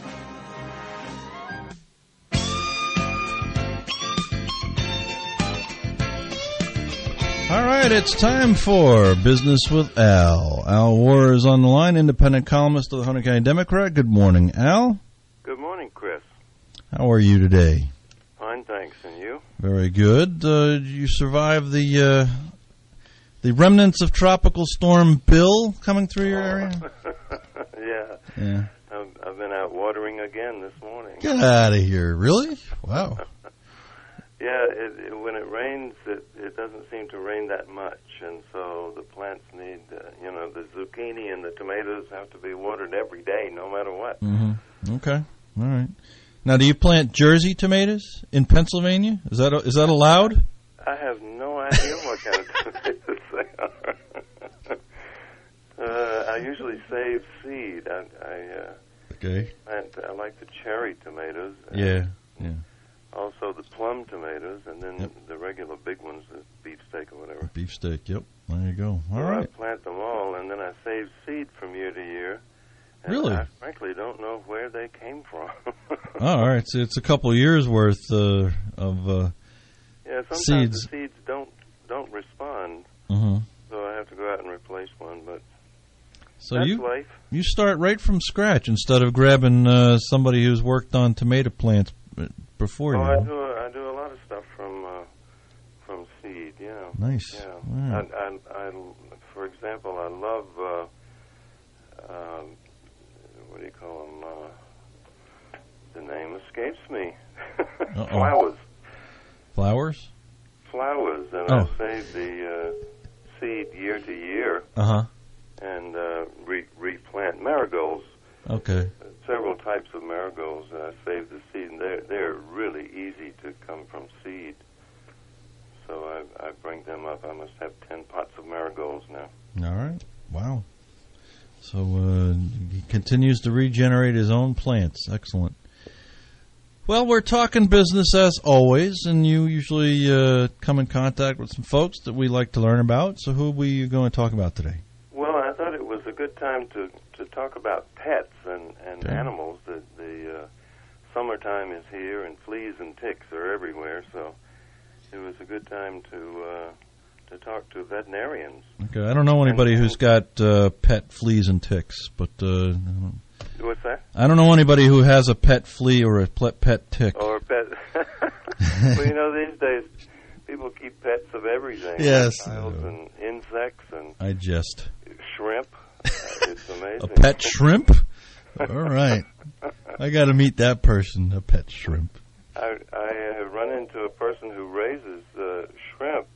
All right, it's time for Business with Al. Al Warr is on the line, independent columnist of the Hunter County Democrat. Good morning, Al. Good morning, Chris. How are you today? Fine, thanks. And you? Very good. Did you survive the remnants of Tropical Storm Bill coming through your area? Yeah. I've been out watering again this morning. Get out of here. Really? Wow. Yeah, when it rains, it doesn't seem to rain that much, and so the plants need, the zucchini and the tomatoes have to be watered every day, no matter what. Mm-hmm. Okay. All right. Now, do you plant Jersey tomatoes in Pennsylvania? Is that allowed? I have no idea what kind of tomatoes they are. I usually save seed. Okay. I like the cherry tomatoes. Yeah. Also the plum tomatoes, and then the regular big ones, the beefsteak or whatever. Beefsteak, yep. There you go. All right. I plant them all, and then I save seed from year to year. And really? I frankly don't know where they came from. All right. So it's a couple of years worth of sometimes seeds. The seeds don't respond, Mm-hmm. so I have to go out and replace one. But so that's life. You start right from scratch instead of grabbing somebody who's worked on tomato plants before you. I do a lot of stuff from seed. Yeah. Nice. Yeah. Right. I for example, I love what do you call them? The name escapes me. Flowers. Flowers? Flowers, and I save the seed year to year. And replant marigolds. Okay. Several types of marigolds. I save the seed, and they're really easy to come from seed. So I bring them up. I must have 10 pots of marigolds now. All right. Wow. So he continues to regenerate his own plants. Excellent. Well, we're talking business as always, and you usually come in contact with some folks that we like to learn about. So who are we going to talk about today? Well, I thought it was a good time to talk about pets and animals. The summertime is here, and fleas and ticks are everywhere, so it was a good time to talk to veterinarians. Okay, I don't know anybody who's got pet fleas and ticks, but what's that? I don't know anybody who has a pet flea or a pet tick. Or a pet. Well, these days people keep pets of everything. Yes. Reptiles and insects and shrimp. It's amazing. A pet shrimp? All right. I got to meet that person, a pet shrimp. I have run into a person who raises shrimp,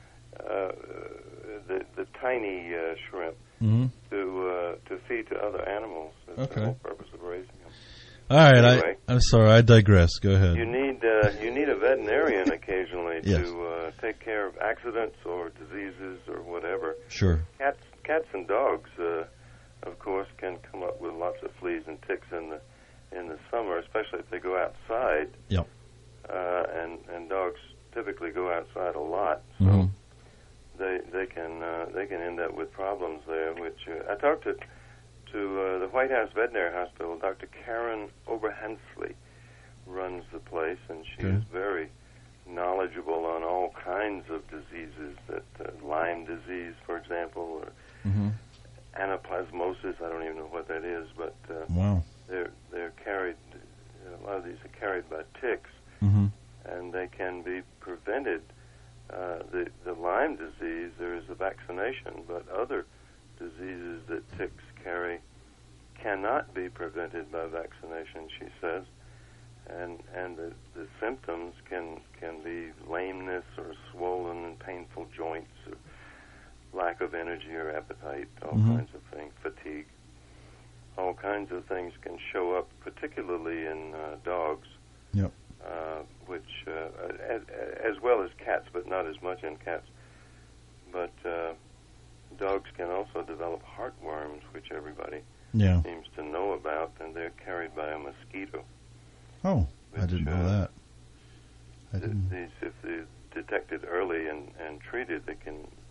the tiny shrimp, to feed to other animals. That's the whole purpose of raising them. All right, anyway, I'm sorry, I digress. Go ahead. You need a veterinarian occasionally Yes. to take care of accidents or diseases or whatever. Sure. Cats and dogs, of course, can come up with lots of fleas and ticks in the summer, especially if they go outside. Yep. And dogs typically go outside a lot, so they can end up with problems there. Which I talked to the White House Veterinary Hospital. Dr. Karen Oberhensley runs the place, and she is very knowledgeable on all kinds of diseases. That Lyme disease, for example, or anaplasmosis. I don't even know what that is, but wow. They're carried. A lot of these are carried by ticks, and they can be prevented. The Lyme disease, there is a vaccination, but other diseases that ticks carry cannot be prevented by vaccination, she says, and the symptoms can be lameness or swollen and painful joints, or lack of energy or appetite, all kinds of things, fatigue. All kinds of things can show up, particularly in dogs, which as well as cats, but not as much in cats. But dogs can also develop heartworms, which everybody seems to know about, and they're carried by a mosquito. Oh, I didn't know that. These, if they're detected early and treated, the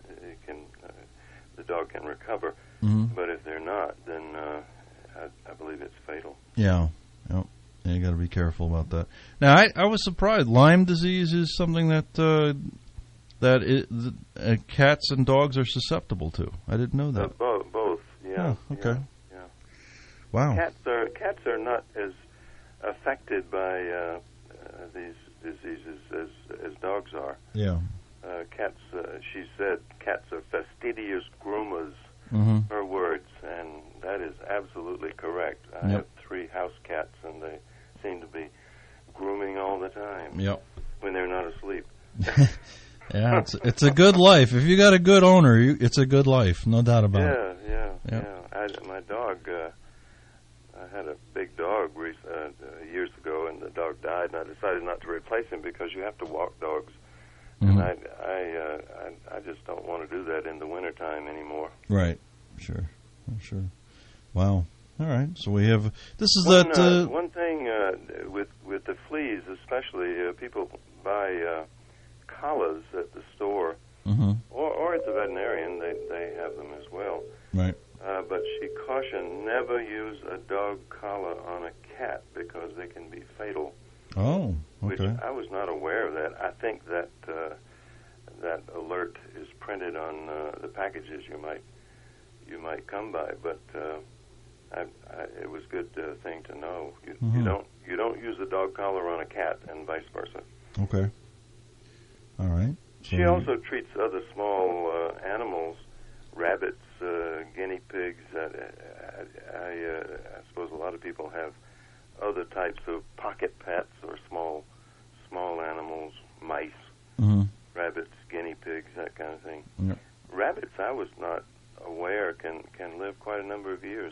dog can recover. But if they're not, then I believe it's fatal. Yeah. Yep. Yeah, you got to be careful about that. Now, I was surprised. Lyme disease is something that cats and dogs are susceptible to. I didn't know that. Both. Yeah. Oh, okay. Yeah. Wow. Cats are not as affected by these diseases as dogs are. Yeah. Cats. She said cats are fastidious groomers. Her words, and that is absolutely correct. I have 3 house cats, and they seem to be grooming all the time. Yep. When they're not asleep. Yeah, it's a good life. If you got a good owner, it's a good life, no doubt about it. Yeah. Yeah. My dog. I had a big dog years ago, and the dog died, and I decided not to replace him because you have to walk dogs, and I just don't want to do that in the wintertime anymore. Right. Sure. Wow. All right. So we have one thing with the fleas, especially people buy collars at the store or at the veterinarian. They have them as well. Right. But she cautioned never use a dog collar on a cat because they can be fatal. Oh, okay. Which I was not aware of that. I think that that alert is printed on the packages you might come by, but it was a good thing to know. You don't use a dog collar on a cat, and vice versa. Okay. All right. So she also treats other small animals, rabbits, guinea pigs. I suppose a lot of people have other types of pocket pets or small animals, mice, rabbits, guinea pigs, that kind of thing. Yep. Rabbits, I was not aware can live quite a number of years.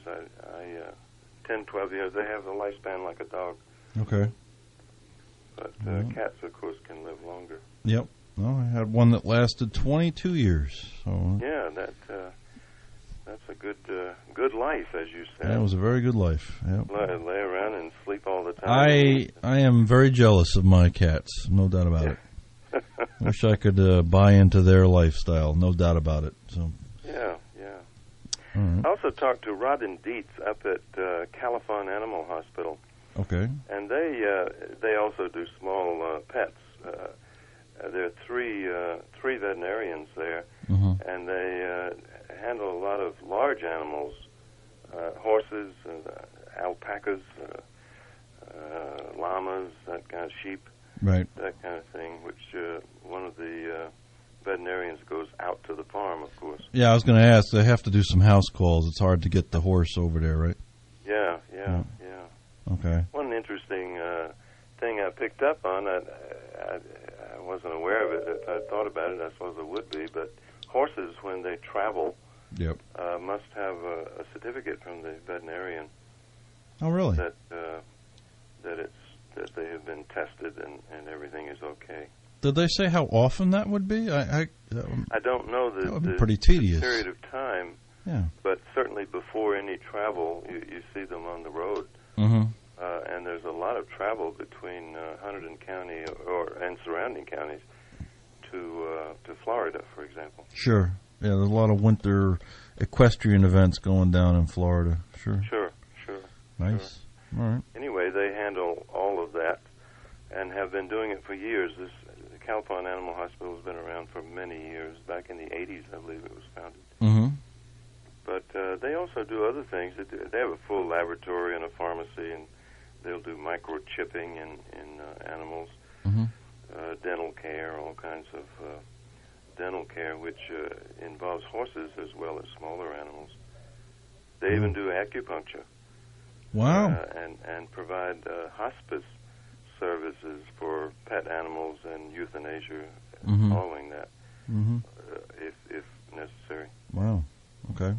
10, 12 years. They have a lifespan like a dog. Okay. But cats, of course, can live longer. Yep. Well, I had one that lasted 22 years. So yeah, that's a good life, as you said. That was a very good life. Yep. Lay around and sleep all the time. I am very jealous of my cats, no doubt about it. Wish I could buy into their lifestyle, no doubt about it. So. Yeah. All right. I also talked to Robin Dietz up at Califon Animal Hospital. Okay. And they also do small pets. There are three veterinarians there, and they handle a lot of large animals, horses, alpacas, llamas, that kind of sheep, right? That kind of thing. Which one of the veterinarians goes out to the farm, of course. Yeah, I was going to ask. They have to do some house calls. It's hard to get the horse over there, right? Yeah. Okay. One interesting thing I picked up on, I wasn't aware of it. If I thought about it, I suppose I would be. But horses, when they travel, must have a certificate from the veterinarian. Oh, really? That they have been tested and everything is okay. Did they say how often that would be? I don't know that would be pretty tedious. The period of time. Yeah. But certainly before any travel, you see them on the road. And there's a lot of travel between Hunterdon County and surrounding counties to Florida, for example. Sure. Yeah, there's a lot of winter equestrian events going down in Florida. Sure. Nice. Sure. All right. Anyway, they handle all of that and have been doing it for years. The Califon Animal Hospital has been around for many years. Back in the 80s, I believe it was founded. But they also do other things. They have a full laboratory and a pharmacy, and they'll do microchipping in animals, dental care, all kinds of dental care, which involves horses as well as smaller animals. They even do acupuncture. Wow. And provide hospice services for pet animals and euthanasia following that, if necessary. Wow. Okay.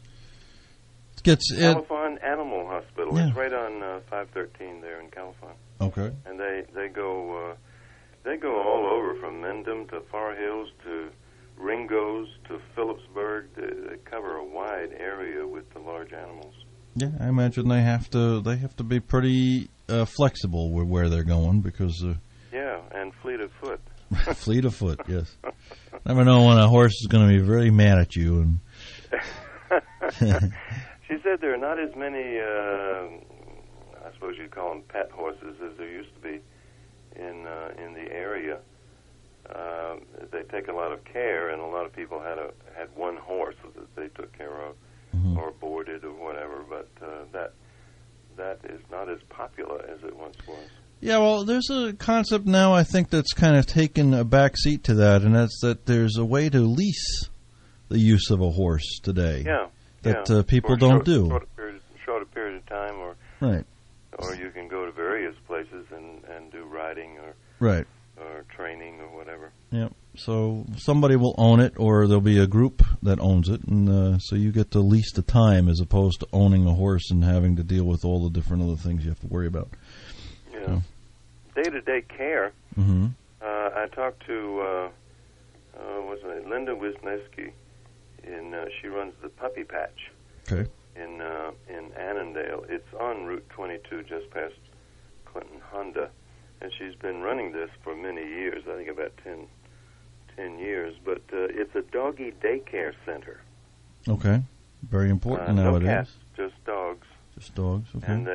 Califon Animal Hospital. Yeah. It's right on 513 there in Califon. Okay. And they go all over, from Mendham to Far Hills to Ringo's to Phillipsburg. They cover a wide area with the large animals. Yeah, I imagine they have to be pretty flexible with where they're going because. Yeah, and fleet of foot. Fleet of foot, yes. Never know when a horse is going to be very mad at you. And she said there are not as many, I suppose you'd call them pet horses, as there used to be in the area. They take a lot of care, and a lot of people had one horse that they took care of, or boarded or whatever. But that is not as popular as it once was. Yeah, well, there's a concept now, I think, that's kind of taken a back seat to that, and that's that there's a way to lease the use of a horse today. Yeah. That people don't do. Shorter period of time, or right. Or you can go to various places and do riding or right. or training or whatever. Yep. So somebody will own it, or there'll be a group that owns it, and so you get to lease the time as opposed to owning a horse and having to deal with all the different other things you have to worry about. Yeah. Day-to-day care. Mm-hmm. I talked to what's her name? Linda Wisniewski. She runs the Puppy Patch. Okay. In Annandale. It's on Route 22, just past Clinton Honda, and she's been running this for many years. I think about 10 years. But it's a doggy daycare center. Okay. Very important No nowadays. cats, just dogs. Just dogs. Okay. And